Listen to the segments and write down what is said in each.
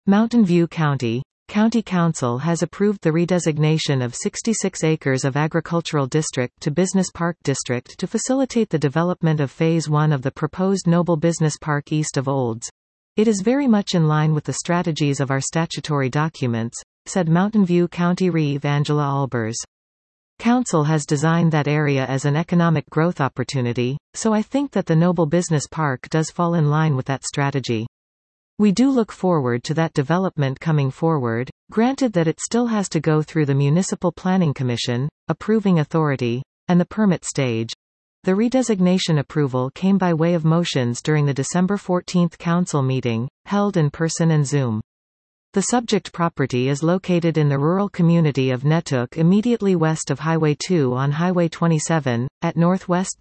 Mountain View County Council has approved the redesignation of 66 acres of agricultural district to Business Park District to facilitate the development of Phase 1 of the proposed Noble Business Park east of Olds. It is very much in line with the strategies of our statutory documents, said Mountain View County Reeve Angela Albers. Council has designed that area as an economic growth opportunity, so I think that the Noble Business Park does fall in line with that strategy. We do look forward to that development coming forward, granted that it still has to go through the Municipal Planning Commission, approving authority, and the permit stage. The redesignation approval came by way of motions during the December 14 council meeting, held in person and Zoom. The subject property is located in the rural community of Nettook immediately west of Highway 2 on Highway 27, at Northwest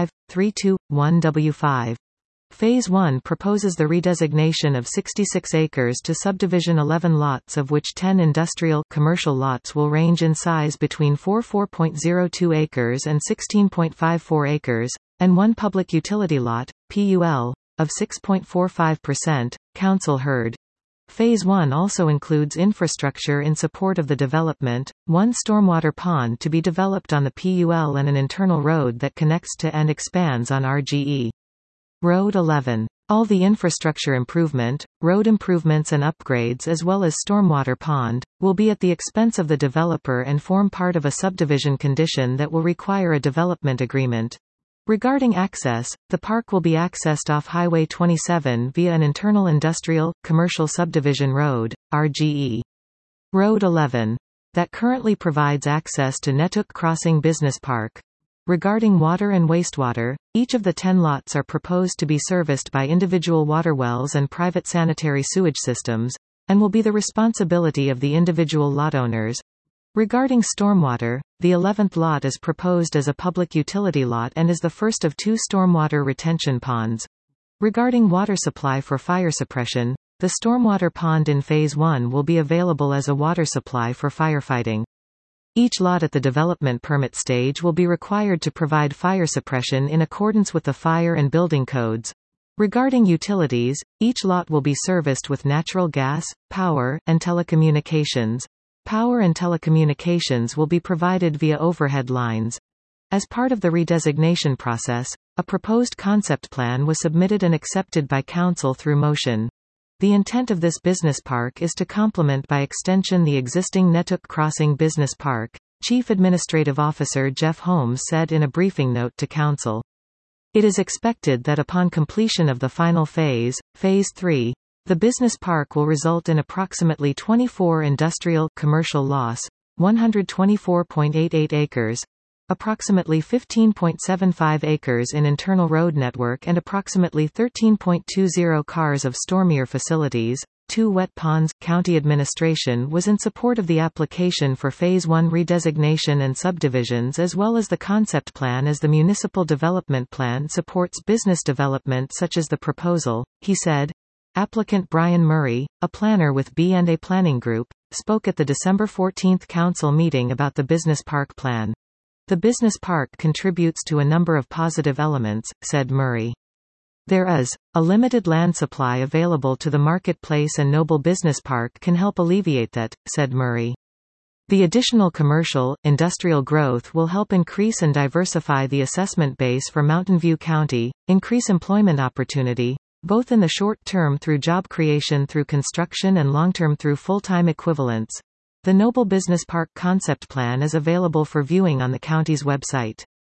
35321 W5. Phase 1 proposes the redesignation of 66 acres to subdivision 11 lots, of which 10 industrial commercial lots will range in size between 4.02 acres and 16.54 acres, and 1 public utility lot, PUL, of 6.45%, council heard. Phase 1 also includes infrastructure in support of the development, 1 stormwater pond to be developed on the PUL and an internal road that connects to and expands on RGE. Road 11. All the infrastructure improvement, road improvements and upgrades as well as stormwater pond, will be at the expense of the developer and form part of a subdivision condition that will require a development agreement. Regarding access, the park will be accessed off Highway 27 via an internal industrial, commercial subdivision road, RGE. Road 11. That currently provides access to Nettook Crossing Business Park. Regarding water and wastewater, each of the 10 lots are proposed to be serviced by individual water wells and private sanitary sewage systems, and will be the responsibility of the individual lot owners. Regarding stormwater, the 11th lot is proposed as a public utility lot and is the first of 2 stormwater retention ponds. Regarding water supply for fire suppression, the stormwater pond in Phase 1 will be available as a water supply for firefighting. Each lot at the development permit stage will be required to provide fire suppression in accordance with the fire and building codes. Regarding utilities, each lot will be serviced with natural gas, power, and telecommunications. Power and telecommunications will be provided via overhead lines. As part of the redesignation process, a proposed concept plan was submitted and accepted by Council through motion. The intent of this business park is to complement by extension the existing Nettook Crossing Business Park, Chief Administrative Officer Jeff Holmes said in a briefing note to Council. It is expected that upon completion of the final phase, Phase 3, the business park will result in approximately 24 industrial commercial lots, 124.88 acres, approximately 15.75 acres in internal road network and approximately 13.20 cars of stormwater facilities, 2 wet ponds. County administration was in support of the application for Phase 1 redesignation and subdivisions as well as the concept plan as the municipal development plan supports business development such as the proposal, he said. Applicant Brian Murray, a planner with B&A Planning Group, spoke at the December 14 council meeting about the business park plan. The business park contributes to a number of positive elements, said Murray. There is a limited land supply available to the marketplace and Noble Business Park can help alleviate that, said Murray. The additional commercial, industrial growth will help increase and diversify the assessment base for Mountain View County, increase employment opportunity, both in the short term through job creation through construction and long term through full-time equivalents. The Noble Business Park concept plan is available for viewing on the county's website.